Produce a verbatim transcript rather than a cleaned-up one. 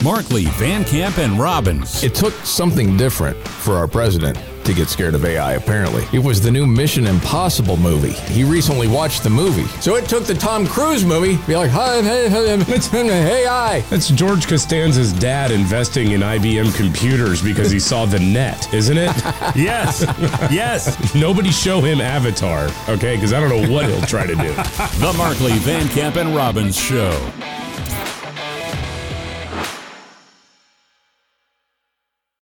Markley, Van Camp, and Robbins. It took something different for our president to get scared of A I, apparently. It was the new Mission Impossible movie. He recently watched the movie. So it took the Tom Cruise movie to be like, hey, hey, hey, it's A I. That's George Costanza's dad investing in I B M computers because he saw the net, isn't it? Yes, yes. Nobody show him Avatar, okay? Because I don't know what he'll try to do. The Markley, Van Camp, and Robbins Show.